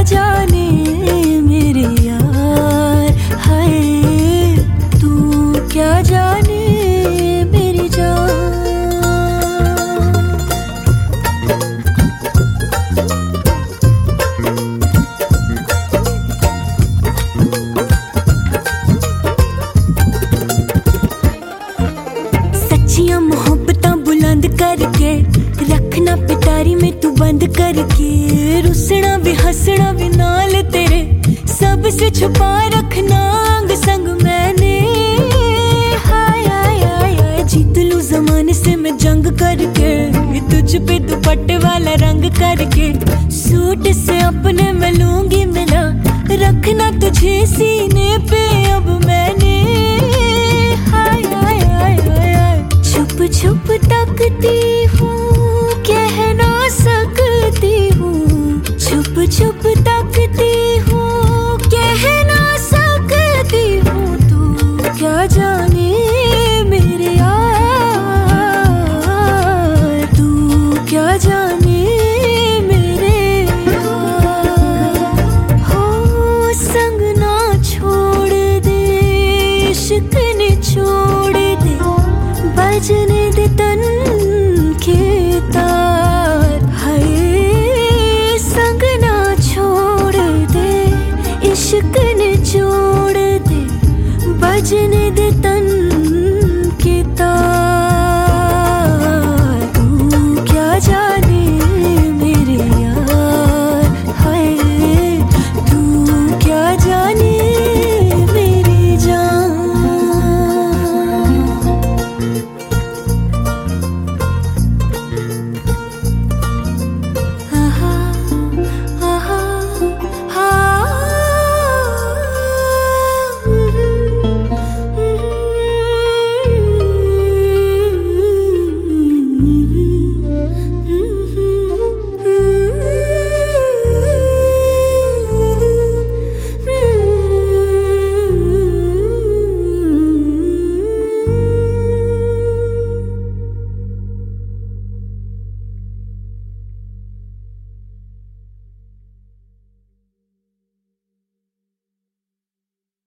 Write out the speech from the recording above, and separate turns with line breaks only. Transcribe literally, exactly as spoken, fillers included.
जाने मेरे यार, हाय तू क्या जाने मेरी जान। सच्चियां मोहब्बतां बुलंद करके रखना पिटारी में तू बंद करके, रुसना भी हंसना भी नाल तेरे, सबसे छुपा रखना अंग संग मैंने। हाय हाय हाय हाय जीत लूं जमाने से मैं जंग करके, तुझ पे दुपट्टे वाला रंग करके, सूट से अपने मैं लूंगी मिला, रखना तुझे सीने पे अब मैंने। हाय हाय हाय हाय छुप छुप तकती हूँ, कह ना सकती हूँ, छुप छुप